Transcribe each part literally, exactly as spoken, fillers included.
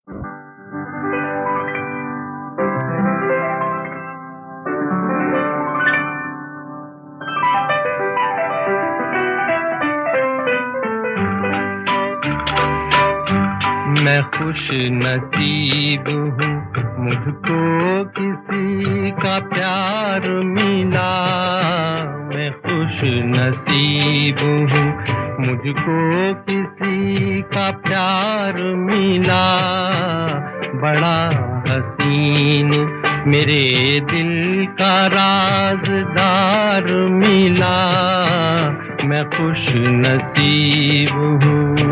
मैं खुश नसीब हूँ, मुझको किसी का प्यार मिला। मैं खुश नसीब हूँ, मुझको किसी का प्यार मिला। बड़ा हसीन मेरे दिल का राज़दार मिला। मैं खुश नसीब हूँ।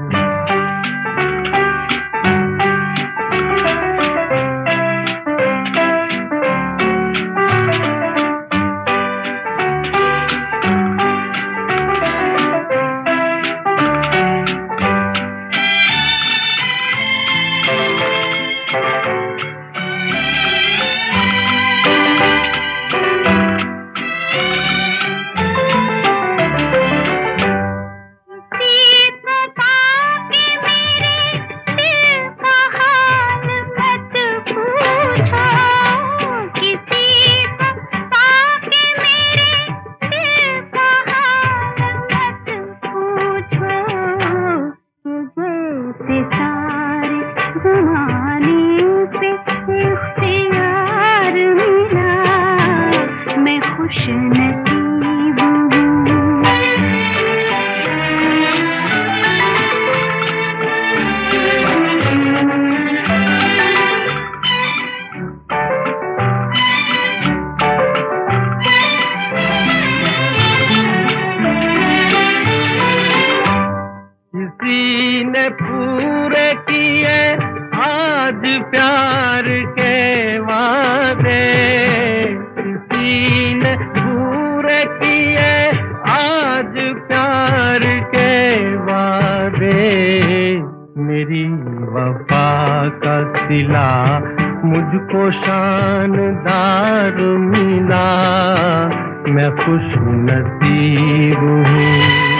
किसी ने पूरे किए आज प्यार के वादे, किसी ने पूरे किए आज प्यार के वादे। मेरी वफा का सिला मुझको शानदार मिला। मैं खुश नसीब हूँ।